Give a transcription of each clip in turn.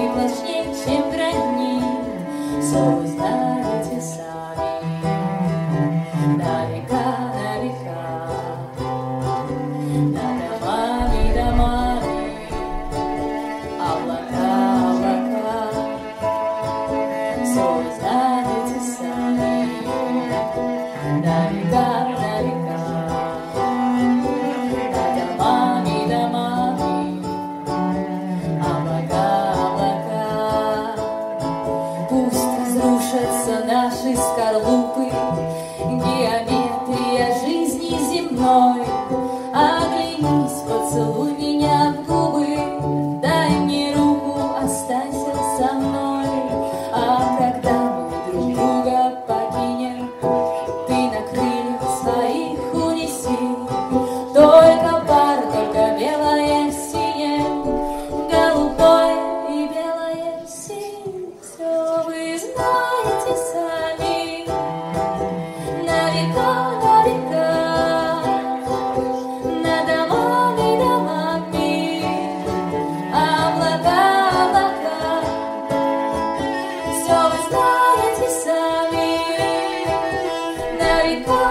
прочнее, чем гранит. Все вы знаете сами. На века, над домами, домами, облака, облака. Все вы знаете сами. На века, над домами, домами, облака, облака. Пусть разрушатся наши скорлупы, геометрия жизни земной. Оглянись, поцелуй меня в губы, дай мне руку, останься со мной. А когда мы друг друга покинем, ты на крыльях своих унеси. Только пар, только белое в синем, голубое и белое в синем. Все вы знаете сами. На века, над домами, домами, облака, облака. Все вы знаете сами. На века,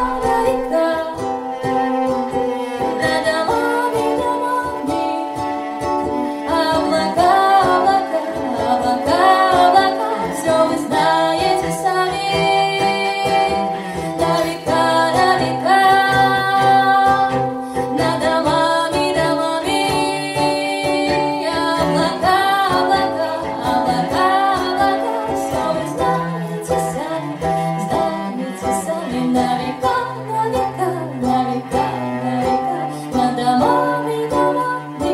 над домами, домами, облака, облака, облака, облака. Все вы знаете сами. На века, над домами, домами, облака, облака, облака, облака. Все вы знаете сами, знаете сами. На века, над домами, домами,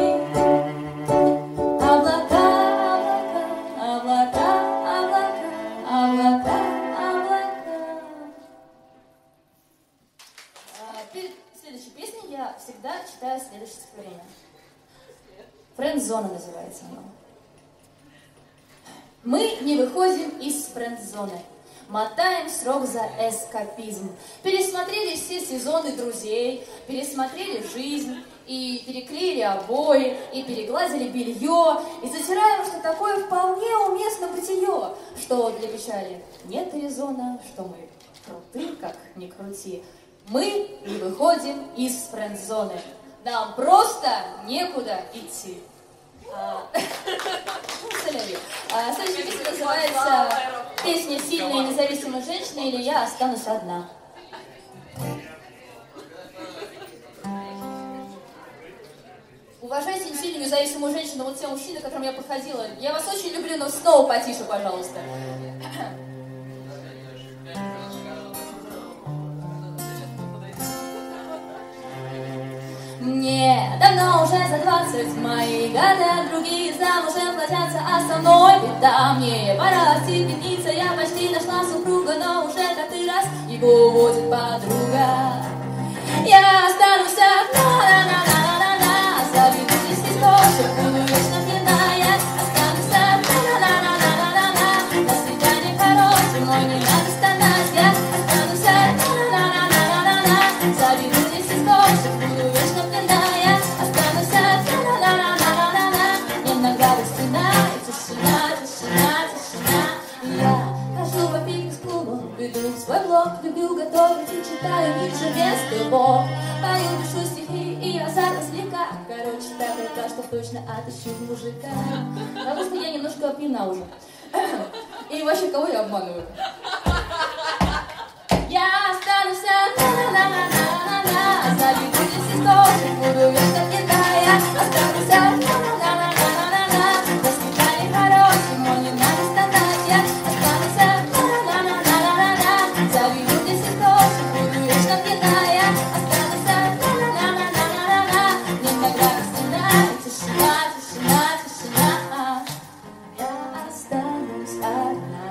облака, облака, облака, облака, облака. Перед следующей песней я всегда читаю следующее стихотворение. Френд-зона называется оно. Мы не выходим из френд-зоны, мотаем срок за эскапизм. Пересмотрели все сезоны друзей, пересмотрели жизнь, и переклеили обои, и перегладили белье, и затираем, что такое вполне уместно бытие, что для печали нет резона, что мы круты, как ни крути. Мы не выходим из френд-зоны, нам просто некуда идти. Следующая песня называется «Песня сильной и независимой женщины» или «Я останусь одна». Уважайте сильную и независимую женщину, вот те мужчины, к которым я подходила. Я вас очень люблю, но снова потише, пожалуйста. Мне давно уже за 20, мои года, другие замужем платятся, а со мной беда. Мне пора остепениться, я почти нашла супруга, но уже который раз его уводит подруга. Я останусь одна, заведусь из листочек, буду вечно пьяна. Я останусь одна, до свидания, короче, мой не надо стонать. Я останусь одна, заведусь из листочек, буду вечно пьяна. Я останусь одна, иногда до стена, тишина, тишина, тишина. Я хожу по фитнес-клубу, веду свой блог, люблю готовить и читаю ниже без его. Пою, пишу стихи и азарт развлека. Короче, так это, что точно отыщу мужика. Потому что я немножко пьяна уже. И вообще, кого я обманываю? Я останусь одна, заведусь из листочек, буду вечно пьяна. Я останусь одна, до свидания, короче, мой не надо стонать. Я останусь одна, заведусь из листочек, буду вечно пьяна. Я останусь одна, иногда до стена, тишина, тишина, тишина. Я останусь одна.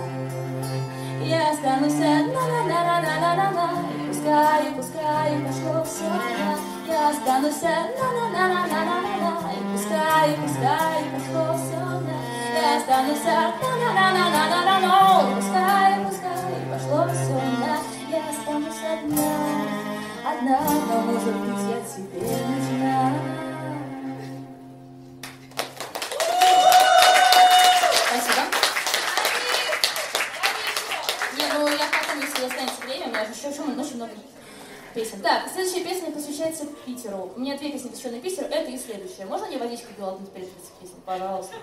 Я останусь одна, и пускай пошло все. Я останусь одна, и пускай пошло все. Я останусь одна, и пускай пошло все. Я останусь одна, но может быть я тебе нужна. очень много песен. Так, следующая песня посвящается Питеру. У меня 2 песни, посвященные Питеру, это и следующая. Можно мне водичку глотнуть перед этих песен? Пожалуйста.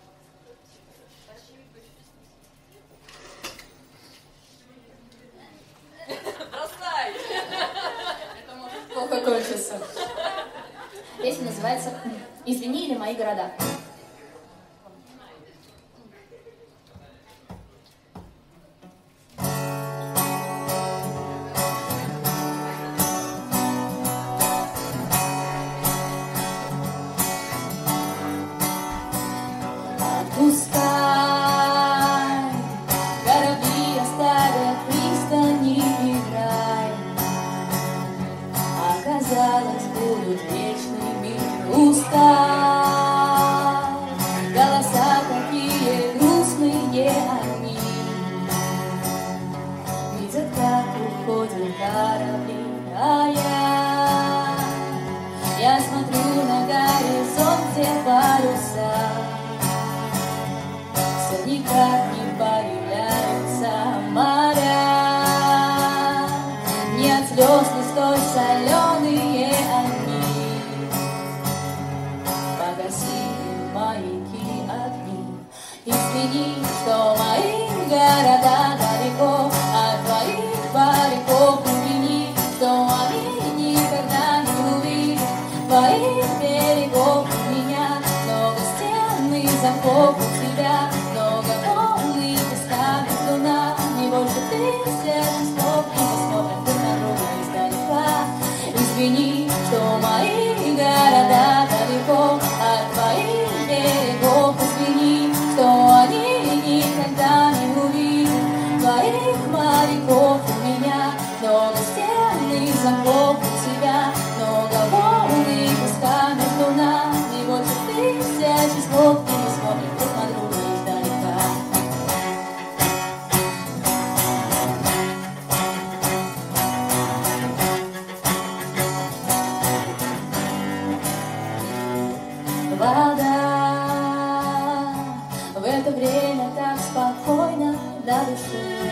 Бросай! Это может плохо кончиться. Песня называется «Извини» или «Мои города». Отпускай, корабли оставят пристани и край. Оказалось, будут вечными усталь. Голоса такие грустные они, видят, как уходят корабли, а я смотрю на горизонт, где паруса все никак не появляются моря. Нет слез, не столь соленые они, погасили маяки огни. Извини, что мои города далеко от твоих бариков. Извини, что они никогда не увидят твоих берегов. У меня много стен и замков, у тебя много волны, песка между нами, больше тысяч слов, и мы смотрим друг на друга издалека. Извини, что мои города далеко от твоих берегов. Извини, что они никогда не увидят твоих моряков. У меня много стен и замков, у тебя много волны, песка между нами, больше тысяч слов, и мы смотрим друг на друга издалека. Вода в это время так спокойно до души.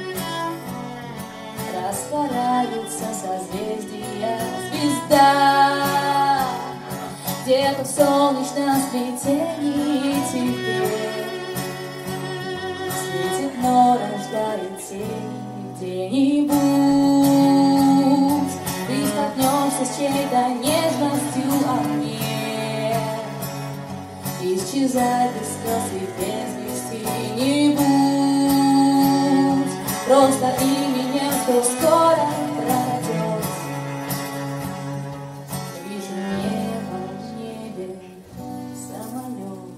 Раскараются созвездия, звезда где-то в солнечном сплетении теперь светит, но рождает тень где-нибудь. Ты столкнешься с чьей-то нежностью, а мне исчезай без слез и без вести не будь. Просто именем, что скоро пропадет. Вижу небо в небе, самолет.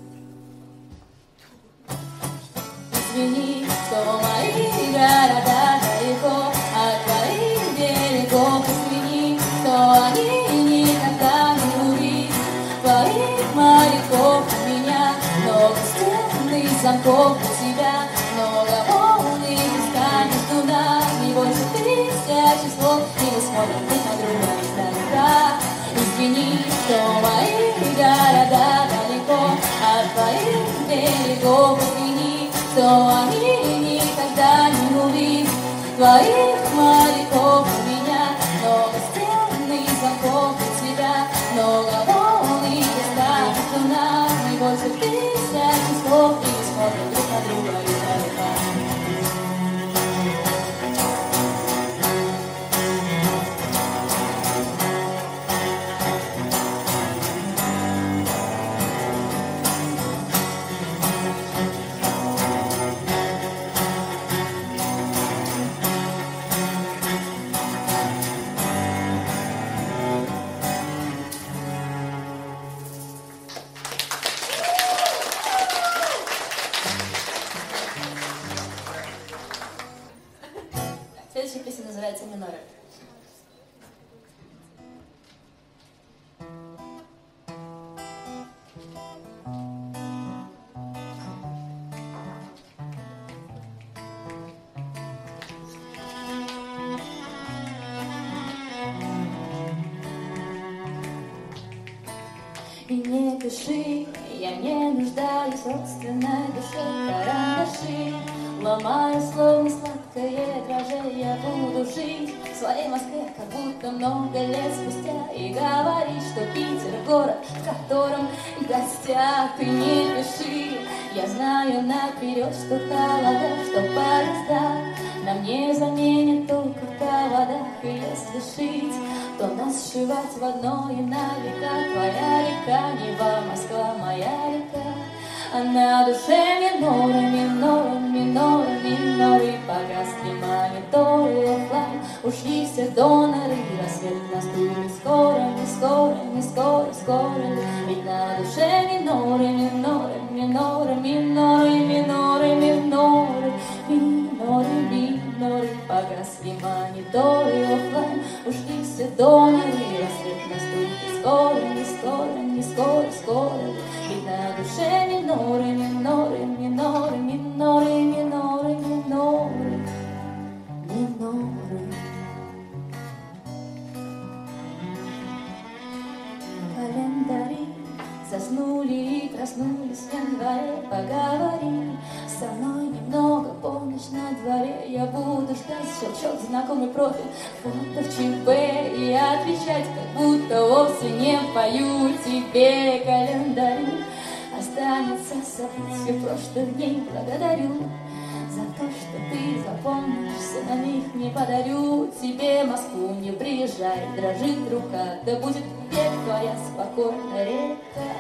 Извини, что мои города далеко от твоих берегов. Извини, что они никогда не увидят твоих моряков. У меня много стен и замков, у тебя много волн и песка между нами, больше тысяч слов, и мы смотрим друг на друга издалека. Извини, что мои города далеко от твоих берегов. Извини, что они никогда не увидят твоих моряков. У меня много стен и замков, у тебя много волн и песка между нами, больше тысяч слов, и мы смотрим друг на друга издалека. Следующая песня называется «Миноре». И не пиши, я не нуждаюсь в собственной душе. Карандаши ломаю, словно сладкое мягкое дрожжи я буду жить в своей Москве, как будто много лет спустя, и говорить, что Питер город, в котором гостях ты не пиши. Я знаю наперед, что холода, что поезда нам не заменят только в проводах. И если шить, то нас сшивать в одно и на века. Твоя река, Нева, Москва, моя река. А на душе миноры, миноры, миноры, миноры. Погасли мониторы, оффлайн, ушли все доноры. Рассвет наступит скоро, не скоро, не скоро, скоро. Ведь на душе миноры, миноры, миноры, миноры, миноры, миноры, миноры, миноры. Погасли мониторы, оффлайн, ушли все доноры. Рассвет наступит скоро, не скоро, не скоро, скоро. Ведь на душе миноры, миноры, миноры, миноры, миноры, миноры, миноры. Календари заснули и проснулись в январе. Поговори со мной немного, полночь на дворе. Я буду ждать щелчок, знакомый профиль, фото в ЧП, и отвечать, как будто вовсе не пою тебе. Календарь останется событие прошлых дней. Благодарю за то, что ты запомнишься на них. Не подарю тебе Москву, не приезжай, дрожит рука. Да будет век твоя спокойная река.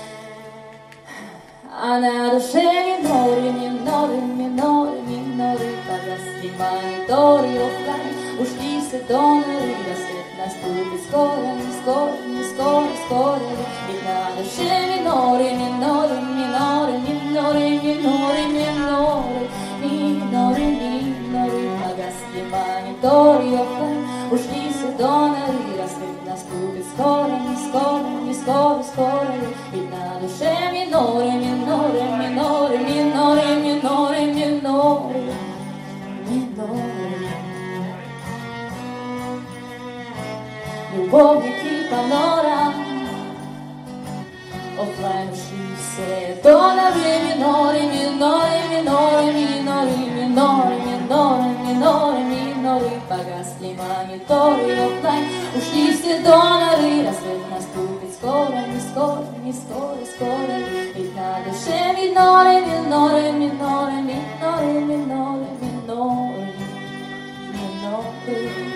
А на душе миноры, миноры, миноры, миноры. Погасли мониторы, оффлайн, ушли все доноры. Рассвет наступит скоро, не скоро, не скоро, скоро. Ведь на душе миноры, миноры, миноры, миноры, миноры, миноры, миноры, миноры. Погасли мониторы, оффлайн, ушли все доноры. Рассвет наступит скоро, не скоро, не скоро, скоро. Ведь на душе миноры, миноры, миноры, миноры, миноры, миноры, миноры. Любовники панорам, оффлайн ушли все доноры. Миноры, миноры, миноры, миноры, миноры, миноры, миноры, миноры. Погасли мониторы, оффлайн, ушли все доноры. Рассвет наступит скоро, не скоро, не скоро, скоро. Ведь на душе миноры, миноры, миноры, миноры, миноры, миноры, миноры.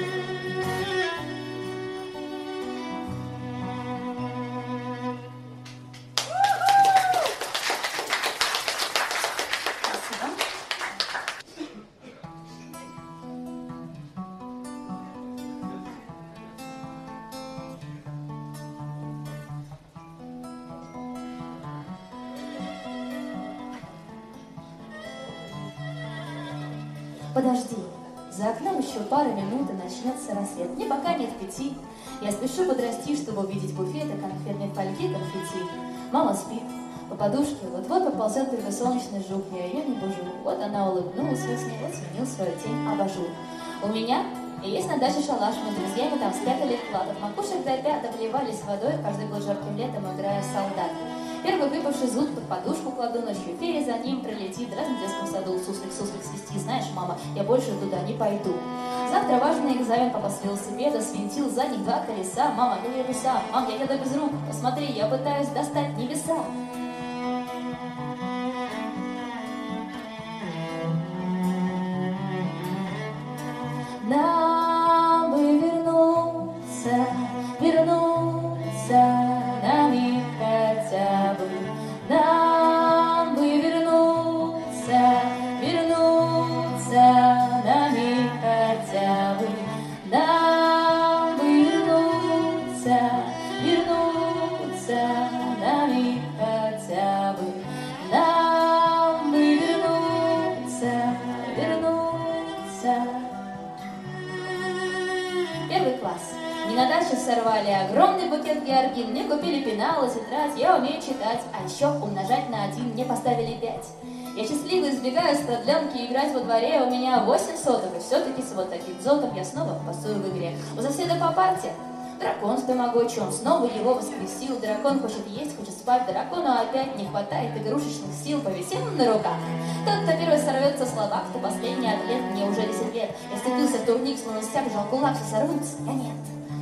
Подожди, за окном еще пара минут и начнется рассвет. Мне пока нет 5. Я спешу подрасти, чтобы увидеть буфеты, конфетные фольги, конфетти. Мама спит по подушке, вот-вот поползет только солнечный жук. Я ее не бужу. Вот она улыбнулась во сне, вот сменил свою тень абажур. У меня есть на даче шалаш, мы с друзьями там спрятали вкладов. Макушек до пят обливались водой, каждый был жарким летом, играя в солдат. Первый выпавший зуб под подушку кладу ночью, фея за ним прилетит, раз в детском саду суслик, суслик свисти. Знаешь, мама, я больше туда не пойду. Завтра важный экзамен, папа с велосипеда свинтил задних 2 колеса. Мама, я еду сам, мам, я еду без рук, посмотри, я пытаюсь достать небеса. Нам бы вернуться, вернуться на миг хотя бы. Нам бы вернуться, вернуться на миг хотя бы. Нам бы вернуться, вернуться на миг хотя бы. Нам бы вернуться, вернуться. Первый класс. Мне на даче сорвали огромный букет георгин. Мне купили пенал и тетрадь. Я умею читать, а еще умножать на 1 мне поставили 5. Я счастливо избегаю с продленки играть во дворе. У меня 8 соток, и все-таки с вот таким золотом я снова пасую в игре. У соседа по парте дракон стомогочий, он снова его воскресил. Дракон хочет есть, хочет спать, дракону опять не хватает игрушечных сил. Повисим на руках, Тот, кто первый сорвется слабак, кто последний атлет, мне уже 10 лет. Я вцепился в турник, словно стяг, жал кулак, все сорвутся, я нет.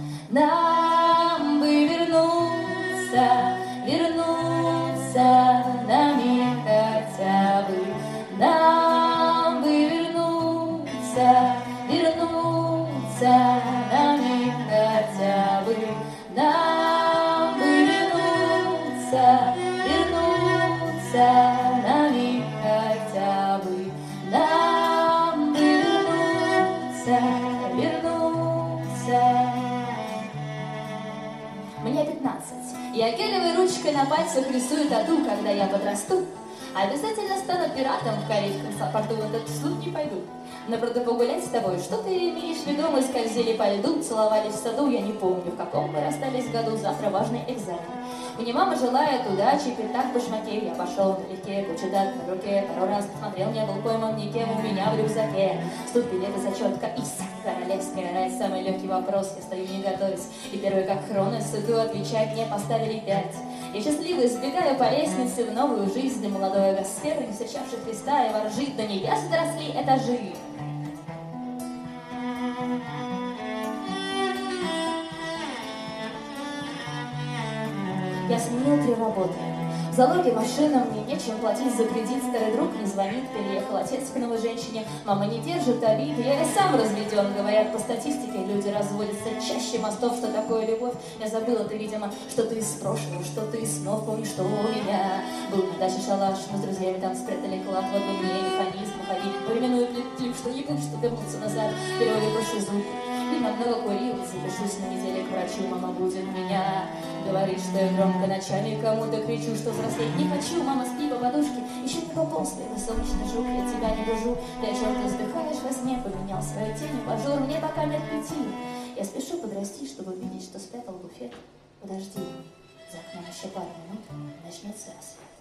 Нам бы вернуться, вернуться на миг хотя бы. Нам бы вернуться, вернуться на миг хотя бы. Нам бы вернуться, вернуться на миг хотя бы. Нам бы вернуться, вернуться. Мне 15. Я гелевой ручкой на пальцах рисую тату, когда я подрасту. Обязательно стану пиратом в Карибском порту, в этот суд не пойду. Но правда погулять с тобой, что ты имеешь в виду? Мы скользили по льду, целовались в саду, я не помню, в каком мы расстались году, завтра важный экзамен. Мне мама желает удачи, пятак в башмаке, я пошел налегке, куча дат на руке, пару раз посмотрел, не был пойман никем, у меня в рюкзаке. Стук билета, зачетка, ИС, королевская рать, самый легкий вопрос, я стою не готовясь, и первый как Хронос, иду отвечать, мне поставили 5. Я счастливый, сбегаю по лестнице в новую жизнь, молодой Гасфер, не встречавший Христа и воржит, до небес доросли этажи. Я сменил 3 работы. Залоги машинам, мне нечем платить за кредит, старый друг не звонит, переехал отец к новой женщине, мама не держит обиды, я и сам разведен, говорят, по статистике люди разводятся чаще мостов, что такое любовь, я забыла ты, видимо, что-то из прошлого, что-то из снов, помнишь, что у меня был на даче шалаш, мы с друзьями там спрятали клад, вот бы мне механизм уходить, по временную клип, что ебут, что вернуться назад, переводит большой звук. Видно, много курил, запишусь на неделе к врачу, мама будет меня говорит, что я громко ночами кому-то кричу, что взрослеть не хочу, мама, спи по подушке, еще не пополз, ты солнечный жук, я тебя не бужу, ты о чем ты вздыхаешь во сне, поменял свою тень, пожур, мне пока нет 5. Я спешу подрасти, чтобы видеть, что спрятал буфет. Подожди, за окном еще пару минут, начнется рассвет.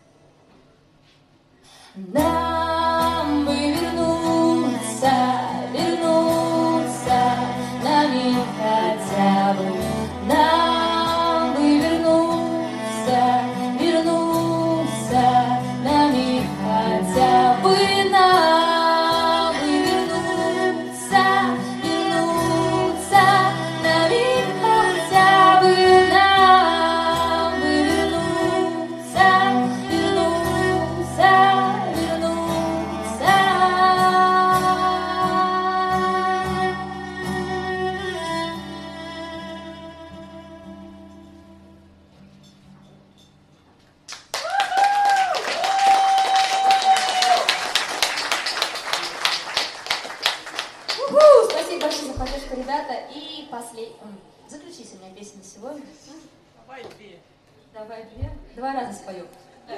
Нам бы вернуться, вернуться на миг хотя бы. Нам бы вернуться, вернуться на миг хотя бы. Нам бы вернуться, вернуться на миг хотя бы. Нам бы вернуться, вернуться, вернуться. Спасибо большое за поддержку, ребята. И заключительная песня на сегодня. Давай 2. Давай 2. 2 раза спою.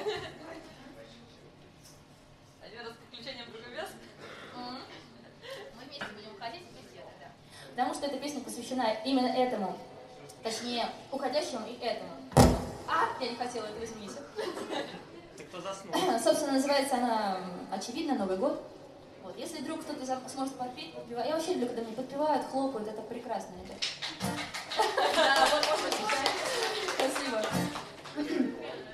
Один раз с подключением, другой без. Мы вместе будем уходить и петь это, да. Потому что эта песня посвящена именно этому. Точнее, уходящему и этому. Я не хотела этого, извините. Ты кто заснул? Собственно, называется она «Очевидно, Новый год». Вот. Если вдруг кто-то сможет подпеть, подпевать. Я вообще люблю, когда мне подпевают, хлопают, это прекрасно, ребят. Да, вот можно сейчас. Спасибо.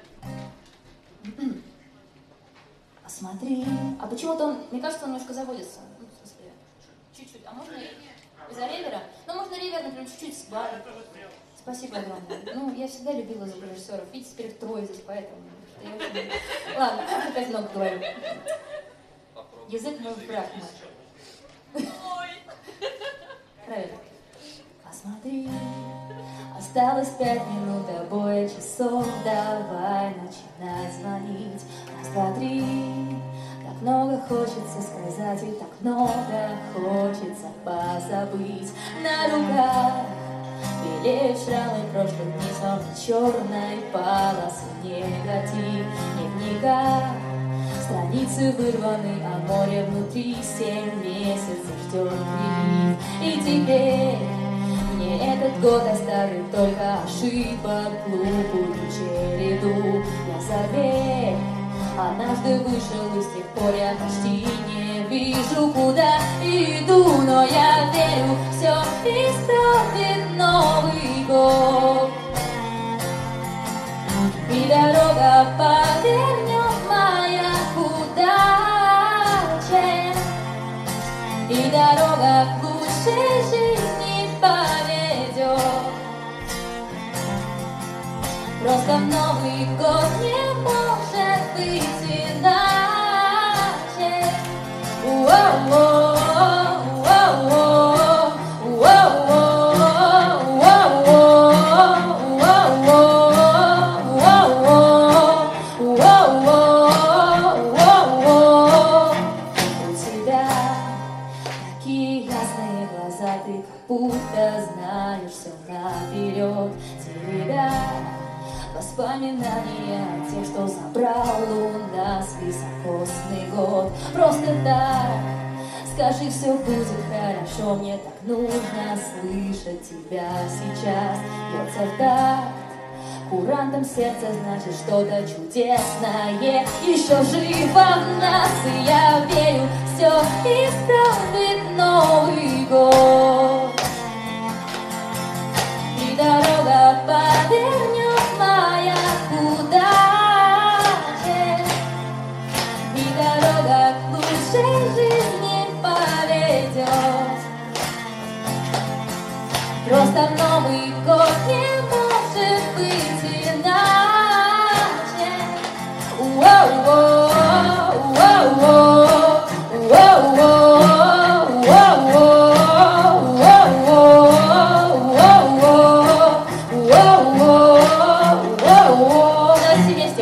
Посмотри. А почему-то он, мне кажется, он немножко заводится. Ну, в смысле, чуть-чуть. А можно из-за ревера? Ну, можно ревер, например, чуть-чуть сбавить. Спасибо огромное. Ну, я всегда любила звукорежиссеров. Видите, теперь 2 здесь, поэтому. Ладно, опять много говорю. Язык мой враг мой. Правильно. Посмотри, осталось 5 минут до боя часов, давай начинать звонить. Раз, два, три, так много хочется сказать и так много хочется позабыть. На руках белеют шрамы прошлых дней, словно черной полосы негатив. Дневника страницы вырваны, а море внутри 7 месяцев ждет прилив. И теперь мне этот год оставит только ошибок, глупую череду. Я заверь, однажды вышел, и с тех пор я почти не вижу, куда иду. Но я верю, все исправит Новый год, и дорога повернет моя куда. Новый год не может быть иначе. Такие ясные глаза, ты как будто знаешь все наперед. Тебя воспоминания о тех, что забрал у нас високосный год. Просто так скажи, все будет хорошо, мне так нужно слышать тебя сейчас. Бьется в такт курантом сердце, значит что-то чудесное еще живо в нас, и я верю, все исправит Новый год. И дорога повернет моя удача, и дорога к лучшей жизни поведет. Просто Новый год не может быть иначе. Давайте вместе.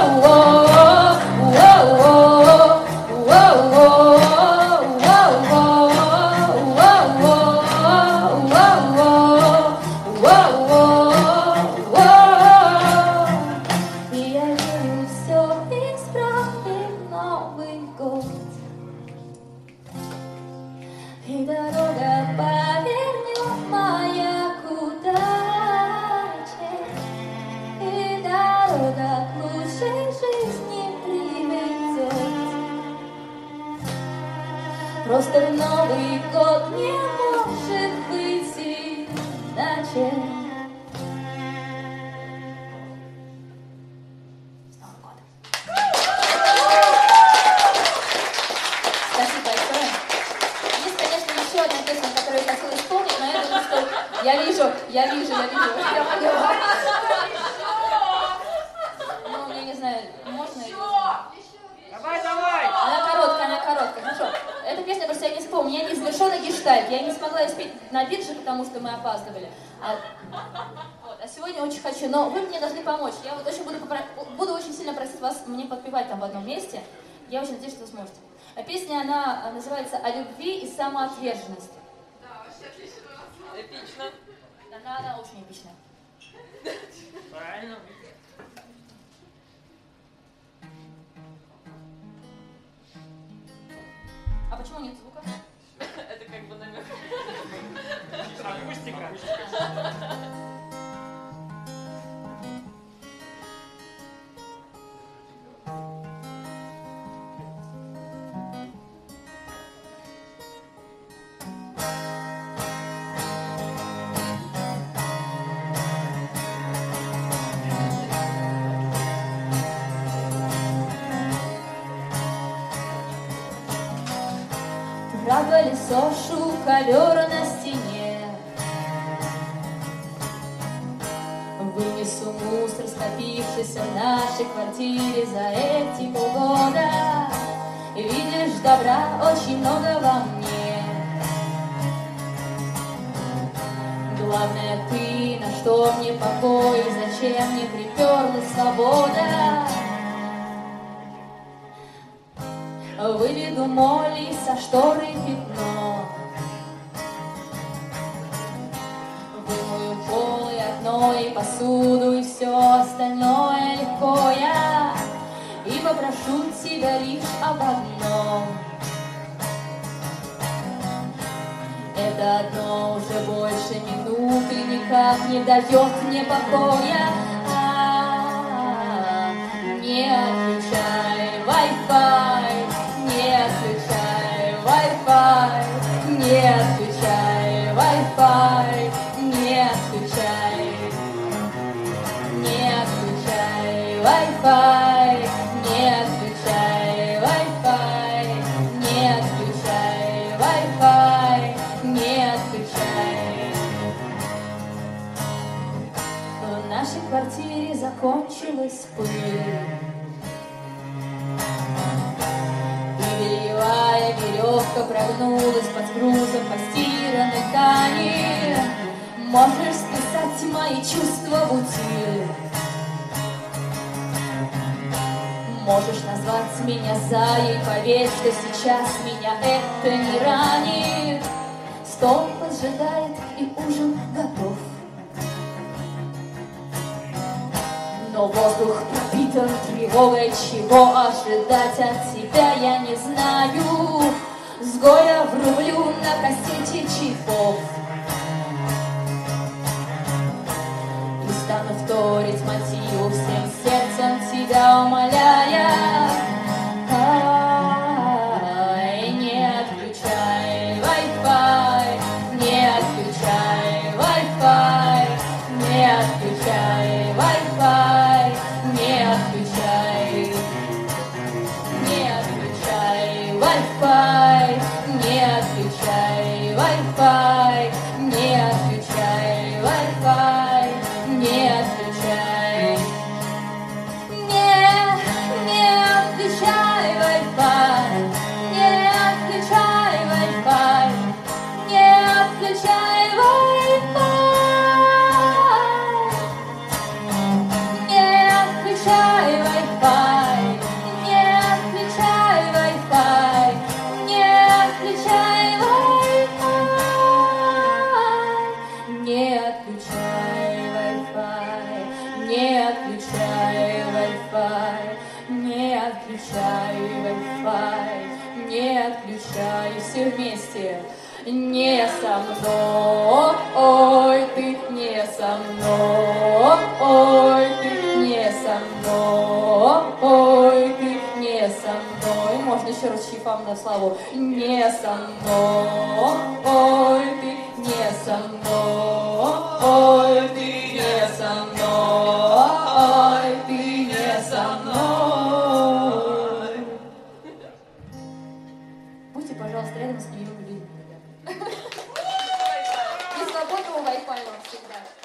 И я верю, все исправит Новый год. И дорога повернет моя к удаче, и дорога к лучшей жизни приведет. Просто Новый год не может быть иначе. С Новым годом! Спасибо большое. Есть, конечно, еще одна песня, которую я хотела исполнить, но я думаю, что я вижу. Я поняла. Ну, я не знаю, можно или Давай! Она короткая. Хорошо. Эта песня просто я не вспомню. У меня не завершенный гештальт. Я не смогла ее спеть на бирже, потому что мы опаздывали. А сегодня очень хочу. Но вы мне должны помочь. Я вот очень буду очень сильно просить вас мне подпевать там в одном месте. Я очень надеюсь, что вы сможете. А песня, она называется «О любви и самоотверженности». Да, вообще отлично. Эпично. Она очень эпичная. Правильно. А почему нет звука? Это как бы намек. Акустика. Про колесошу ковер на стене. Вынесу мусор, скопившийся в нашей квартире за эти полгода. Видишь, добра очень много во мне. Главное ты, на что мне покой, зачем мне приперлась свобода. Выведу моли со шторы пятно, вымою пол и окно, и посуду, и все остальное легко я. И попрошу тебя лишь об одном. Это одно уже больше минуты никак не дает мне покоя. Не отключай Wi-Fi, не отключай Wi-Fi, не отключай Wi-Fi, не отключай, не отключай Wi-Fi, не отключай Wi-Fi, не отключай Wi-Fi, не отключай. В нашей квартире закончилось сквозь пыль. И бельевая веревка прогнулась под грузом постиранной ткани. Можешь списать мои чувства в утиль. Можешь назвать меня заей, поверь, что сейчас меня это не ранит. Стол поджидает и ужин готов, но воздух пропитан тревогой. Чего ожидать от тебя я не знаю. С горя врублю на кассете чайков и стану вторить мотиву, всем сердцем тебя умоляя. Ай, не отключай Wi-Fi, не отключай Wi-Fi, не отключай Wi-Fi, не отключай, не отключай Wi-Fi, не отключай Wi-Fi, не отключай Wi-Fi, не отключай, не отключай Wi-Fi, не отключай Wi-Fi, не отключай Wi-Fi, не отключай Wi-Fi, не отключай Wi-Fi, не отключай Wi-Fi, не отключай Wi-Fi, не отключай Wi-Fi, не отключай Wi-Fi, не отключай, все вместе. Не со мной, ты не со мной, ты не со мной, ты не со мной. Можно еще раз чайфам на славу. Не со мной, ты не со мной, ты не со мной, ты не со мной. Будьте, пожалуйста, рядом с ней людьми, ребята. И свободного Wi-Fi вам всегда.